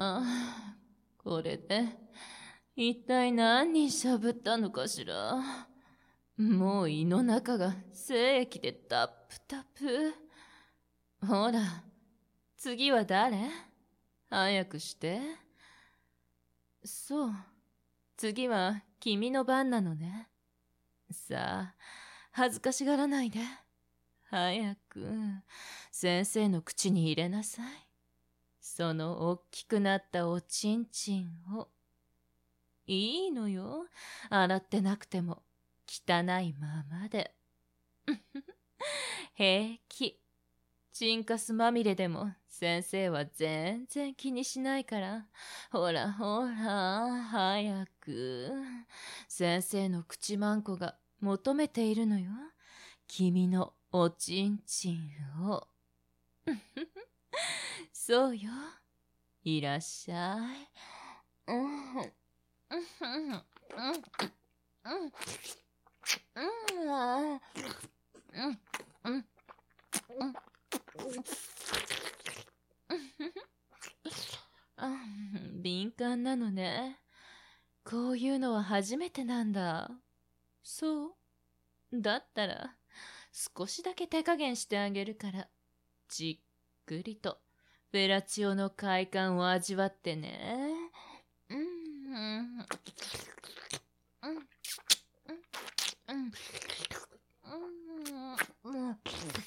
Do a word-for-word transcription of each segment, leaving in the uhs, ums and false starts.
あ、これで、一体何人しゃぶったのかしら。もう胃の中が精液でタップタプ。ほら、次は誰？早くして。そう、次は君の番なのね。さあ、恥ずかしがらないで。早く、先生の口に入れなさい。そのおっきくなったおちんちんを。いいのよ、洗ってなくても汚いままで。平気。チンカスまみれでも先生は全然気にしないから。ほらほら、早く。先生の口まんこが求めているのよ。君のおちんちんを。そうよ。いらっしゃい。うん。うん。うん。うん。うん。うん。敏感なのね。こういうのは初めてなんだ。そう？だったら少しだけ手加減してあげるから、じっくりとフェラチオの快感を味わってね。うんうんうんうんうんうんうん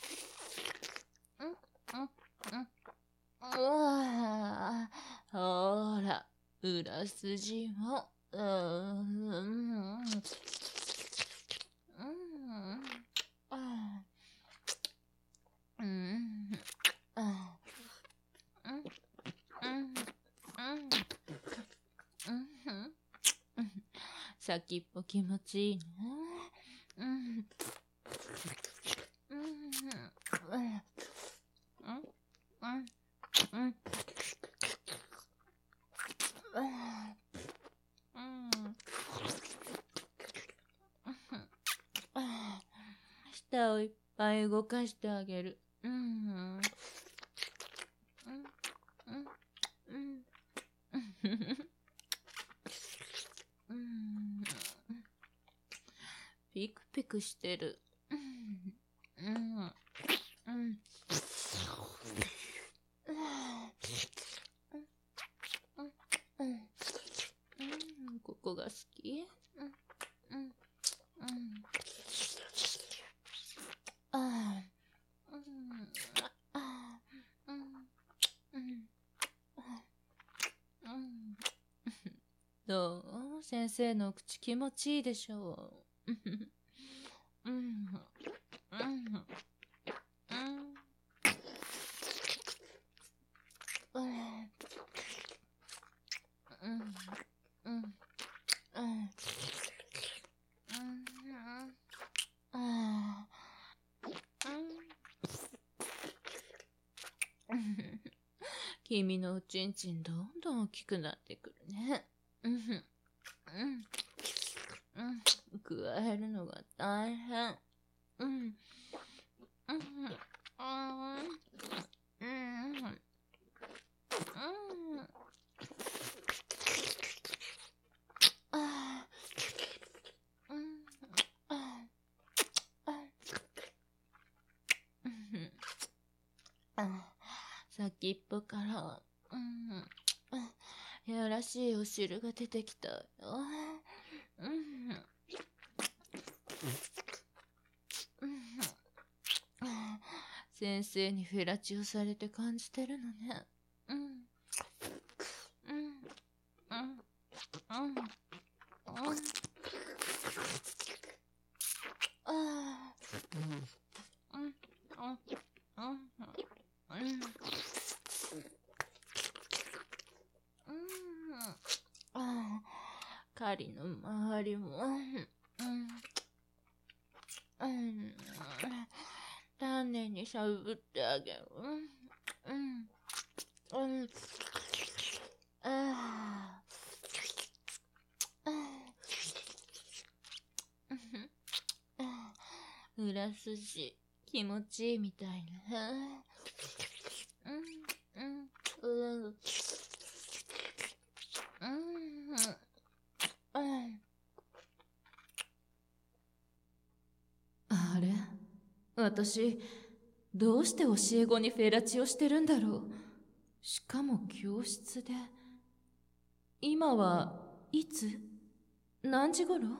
ほら、裏筋も。うん。うん。うん。先っぽ気持ちいいね。うん。うん。うん。うん。うん。舌をいっぱい動かしてあげる。うん。うん。うん。うん。うん。ピクピクしてる。うん。うん。うん。ここが好き？うん。うん。うん。ああ。うん。ああ。うん。うん。うん。どう？先生の口気持ちいいでしょう。うん。うん。うん。うん。うん。うん。君のおちんちんどんどん大きくなってくるね。うん。うん。うん。加えるのが大変。うん。うん。うん。うん。先っぽから、うん、やらしいお汁が出てきたよ。うん、先生にフェラチオされて感じてるのね。うん、うん、うん、うん、うん、ああ、うん、うん、うん、うん。ああ、狩りの周りも、うん、うん、丹念にしゃぶってあげる。うん、うん、うん、ああ、裏筋気持ちいいみたいね。うん、うん、うん。 私、どうして教え子にフェラチオしてるんだろう。しかも教室で。今はいつ？何時頃？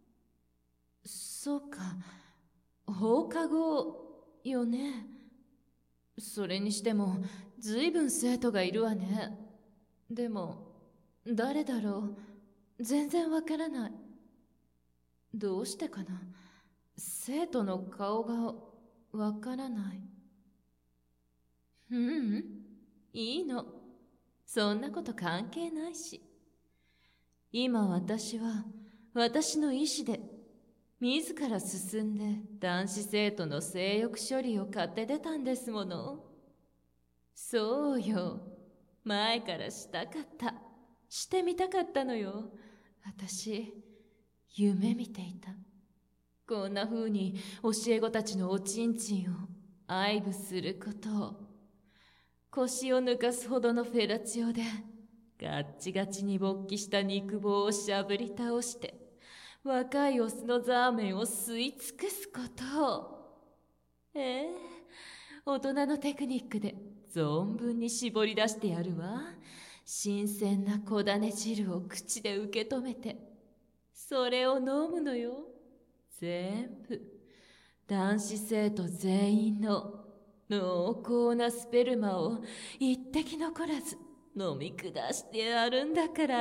そうか、放課後よね。それにしてもずいぶん生徒がいるわね。でも誰だろう、全然わからない。どうしてかな、生徒の顔がわからない。ううん、いいの。そんなこと関係ないし。今私は私の意志で自ら進んで男子生徒の性欲処理を買って出たんですもの。そうよ、前からしたかった、してみたかったのよ。私夢見ていた。こんな風に教え子たちのおちんちんを愛撫することを。腰を抜かすほどのフェラチオでガッチガチに勃起した肉棒をしゃぶり倒して若いオスのザーメンを吸い尽くすことを。ええ、大人のテクニックで存分に絞り出してやるわ。新鮮な小種汁を口で受け止めてそれを飲むのよ。全部男子生徒全員の濃厚なスペルマを一滴残らず飲み下してやるんだから。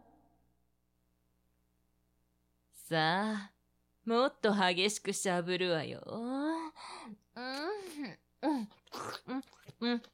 さあ、もっと激しくしゃぶるわよ。うんうんうんうん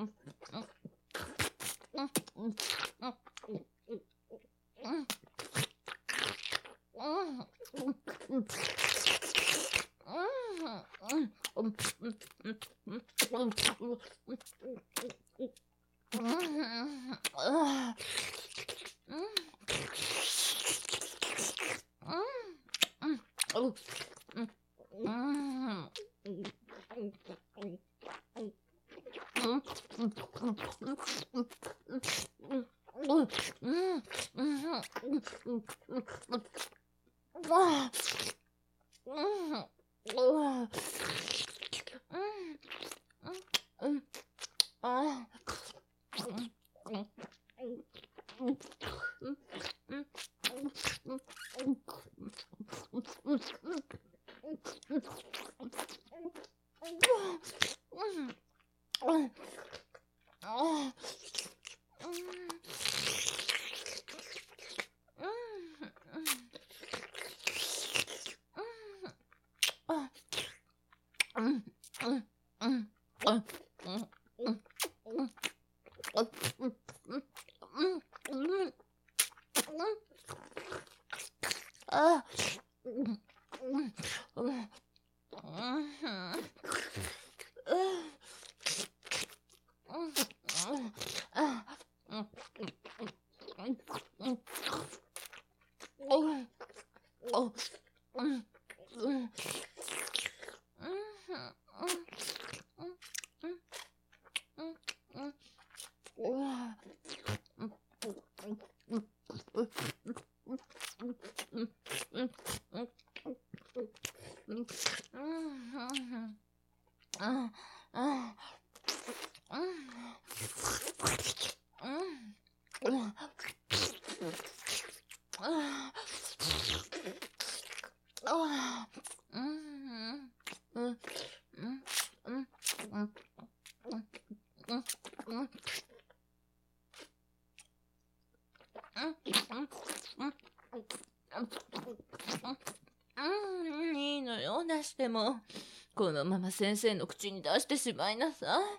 いいのよ、出しても。このまま先生の口に出してしまいなさい。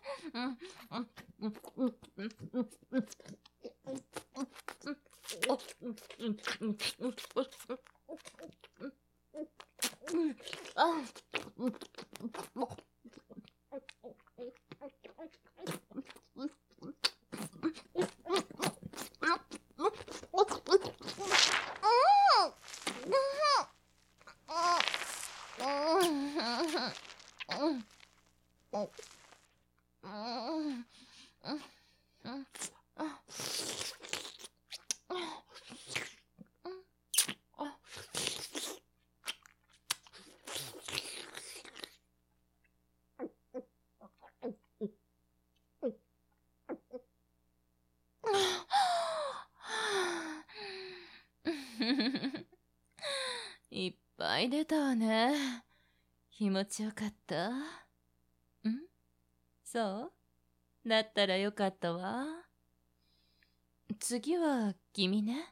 い出たわね。気持ちよかった？ん？そう？だったらよかったわ。次は君ね。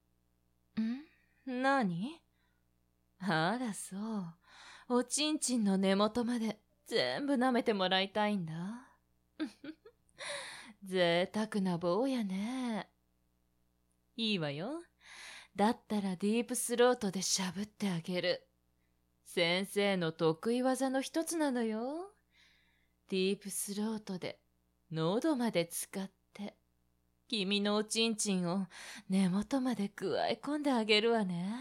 ん？何？あらそう。おちんちんの根元まで全部舐めてもらいたいんだ。贅沢な棒やね。いいわよ。だったらディープスロートでしゃぶってあげる。先生の得意技の一つなのよ。ディープスロートで喉まで使って君のおちんちんを根元までくわえ込んであげるわね。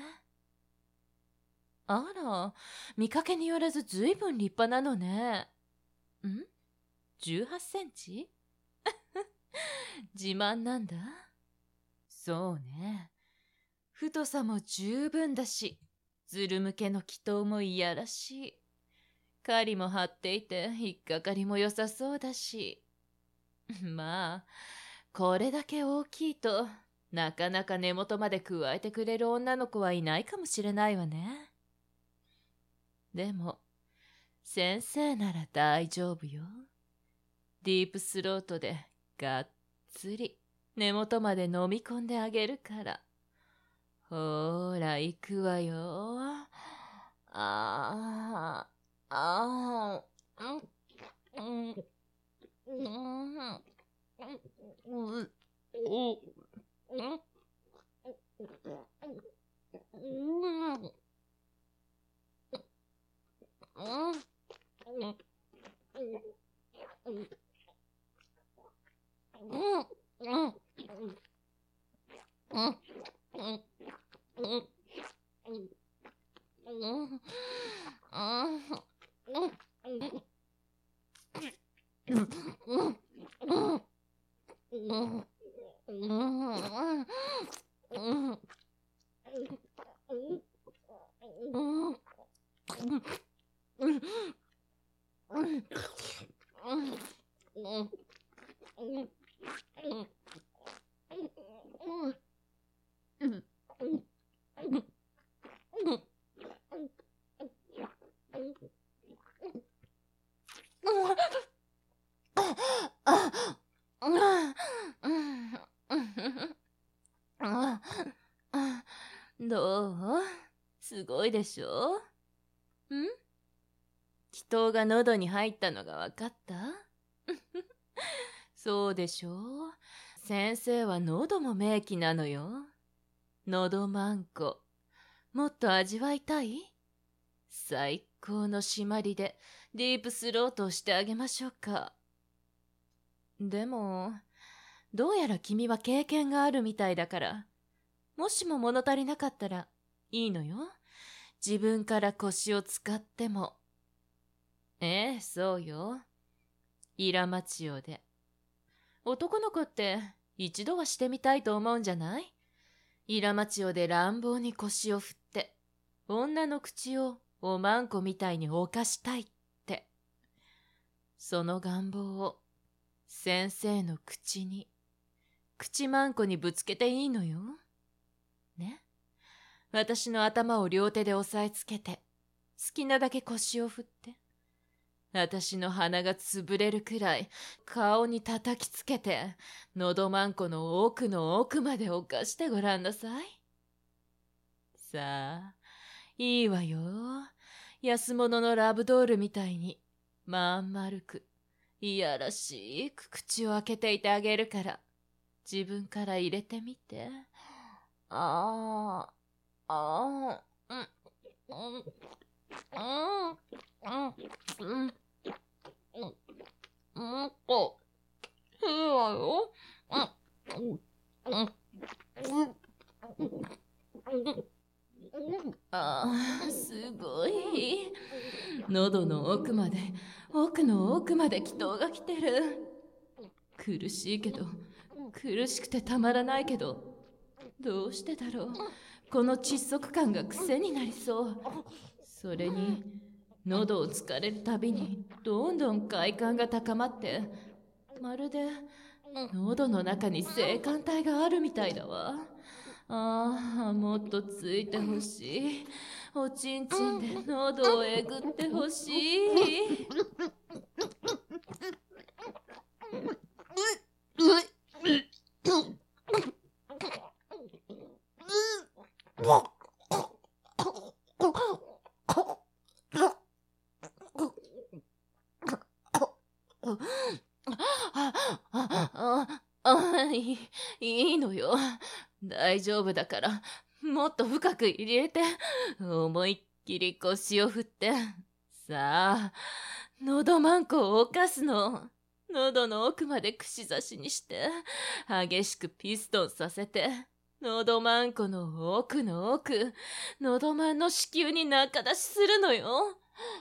あら、見かけによらずずいぶん立派なのね。ん？ じゅうはち センチ？自慢なんだ。そうね。太さも十分だし、ずる向けの祈祷もいやらしい。狩りも張っていて引っかかりも良さそうだし。まあ、これだけ大きいとなかなか根元まで加えてくれる女の子はいないかもしれないわね。でも、先生なら大丈夫よ。ディープスロートでがっつり根元まで飲み込んであげるから。ほーら、行くわよ。あー、あー、うん、うん、うん、うん、うん、どう？すごいでしょ？ん？祈祷が喉に入ったのがわかった？そうでしょう？先生は喉も名器なのよ。喉まんこ。もっと味わいたい？最高の締まりでディープスロートをしてあげましょうか。でも、どうやら君は経験があるみたいだから、もしも物足りなかったらいいのよ。自分から腰を使っても。ええ、そうよ。イラマチオで。男の子って一度はしてみたいと思うんじゃない？イラマチオで乱暴に腰を振って、女の口をおまんこみたいに犯したいって。その願望を先生の口に、口まんこにぶつけていいのよ。ね。私の頭を両手で押さえつけて、好きなだけ腰を振って。私の鼻が潰れるくらい顔に叩きつけて、喉まんこの奥の奥まで犯してごらんなさい。さあ、いいわよ。安物のラブドールみたいに、まん丸く、いやらしく口を開けていてあげるから、自分から入れてみて。ああ、ああ、うん、うん、うん、うん、うん、うんと、いいわよ。うん、うん、うん、ああ、すごい。喉の奥まで、奥の奥まで祈祷が来てる。苦しいけど、苦しくてたまらないけど、どうしてだろう。この窒息感が癖になりそう。それに、喉を突かれるたびに、どんどん快感が高まって、まるで、喉の中に性感帯があるみたいだわ。ああ、もっとついてほしい。 おちんちんで喉をえぐってほしい。ああいい、いいのよ。大丈夫だから、もっと深く入れて、思いっきり腰を振って。さあ、喉マンコを犯すの。喉の奥まで串刺しにして、激しくピストンさせて、喉マンコの奥の奥、喉マンの子宮に中出しするのよ。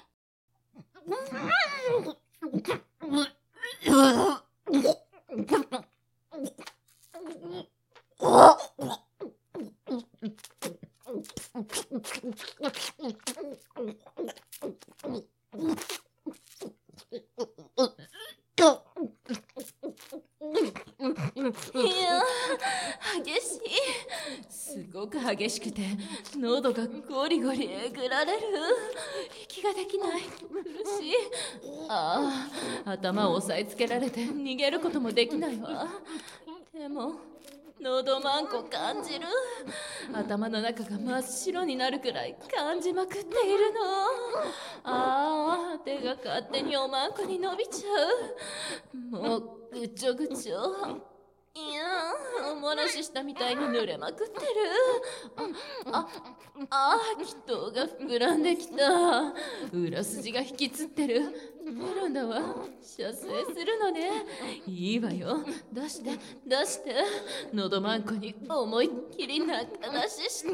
いや激しい。すごく激しくて喉がゴリゴリえぐられる。息ができない。苦しい。ああ、頭を押さえつけられて逃げることもできないわ。でも喉マンコ感じる。頭の中が真っ白になるくらい感じまくっているの。ああ、手が勝手におまんこに伸びちゃう。もうぐちょぐちょ。いやー、おもらししたみたいに濡れまくってる。あ、あー、気筒が膨らんできた。裏筋が引きつってる。メロンだわ。射精するのね。いいわよ。出して、出して。喉マンコに思いっきり中出しして。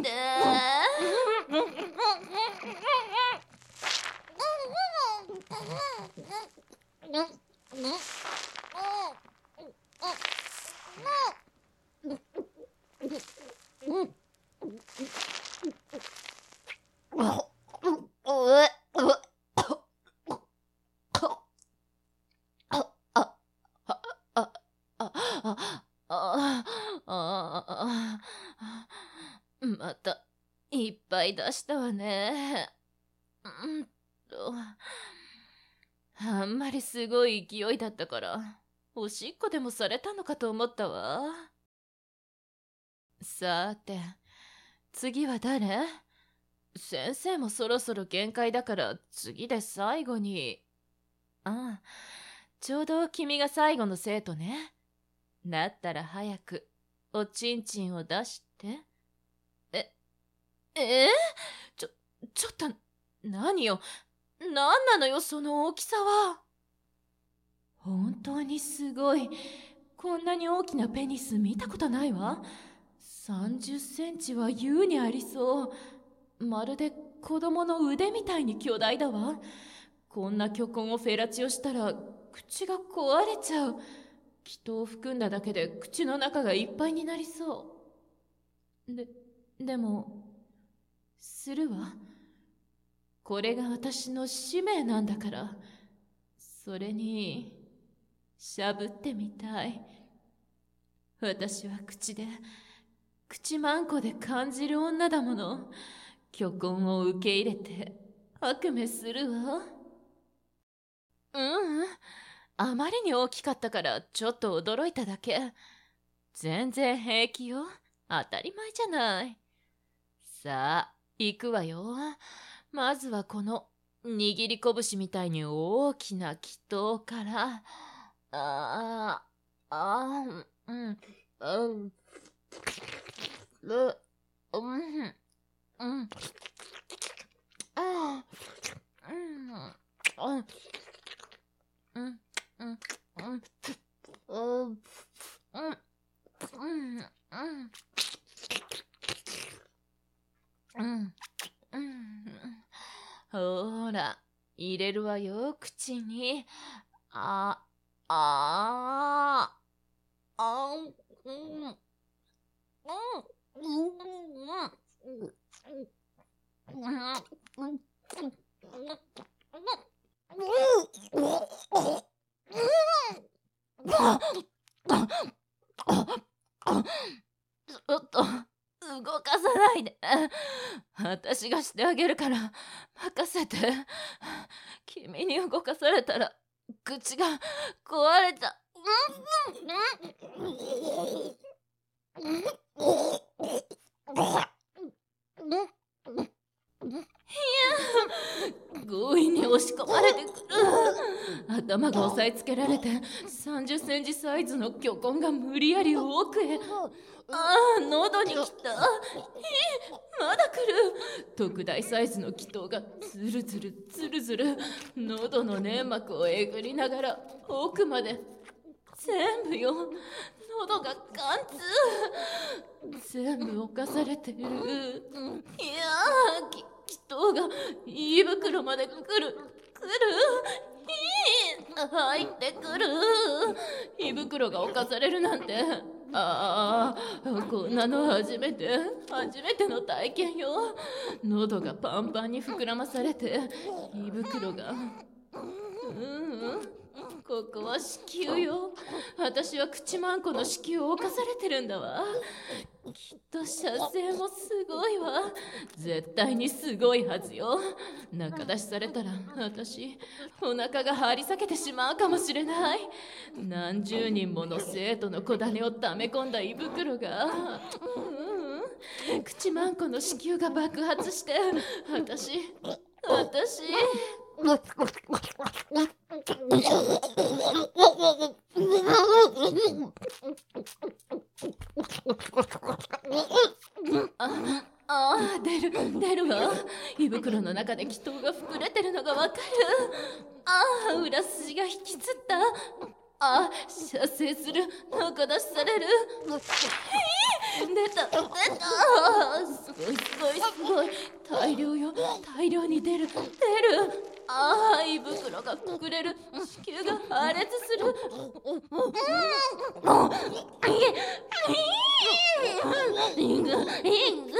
またいっぱい出したわね。うんとあんまりすごい勢いだったからおしっこでもされたのかと思ったわ。さて次は誰？先生もそろそろ限界だから次で最後に。ああ、ちょうど君が最後の生徒ね。だったら早くおちんちんを出して。え、えー、ちょ、ちょっと何よ。何なのよその大きさは。本当にすごい。こんなに大きなペニス見たことないわ。さんじゅっセンチは優にありそう。まるで子供の腕みたいに巨大だわ。こんな巨根をフェラチオしたら口が壊れちゃう。気筒を含んだだけで口の中がいっぱいになりそう。で、でもするわ。これが私の使命なんだから。それにしゃぶってみたい。私は口で口マンコで感じる女だもの。巨根を受け入れて悪夢するわ。ううん、あまりに大きかったからちょっと驚いただけ。全然平気よ。当たり前じゃない。さあ行くわよ。まずはこの握り拳みたいに大きな気筒から。ああ、あー、うん、うん、う、うん、うん、ああ、うん、うん、うん、うん、うん、うん、うん、うん、うん、ほら、入れるわよ、口に。あ、あー、あー、うん、うん、ちょっと、 動かさないで。私がしてあげるから任せて。君に動かされたら口が壊れた。強引に押し込まれてくる。頭が押さえつけられてさんじゅっセンチサイズの巨根が無理やり奥へ。ああ、喉に来た。えまだ来る。特大サイズの気筒がズルズルズルズル喉の粘膜をえぐりながら奥まで。全部よ。喉が貫通。全部侵されてる。いやー、き気筒が胃袋まで来る来る。入ってくる。胃袋が侵されるなんて。ああ、こんなの初めて初めての体験よ。喉がパンパンに膨らまされて胃袋がうんうんここは子宮よ。私は口まんこの子宮を侵されてるんだわ。きっと射精もすごいわ。絶対にすごいはずよ。中出しされたら私お腹が張り裂けてしまうかもしれない。何十人もの生徒の子種を溜め込んだ胃袋が、うんうん、口まんこの子宮が爆発して私私ああ出る出るわ。胃袋の中で気筒が膨れてるのがわかる。ああ裏筋が引きつった。ああ射精する。中出しされる。出た出た。すごいすごいすごい。大量よ。大量に出る出る。ああ胃袋が膨れる。子宮が破裂する。イグイグ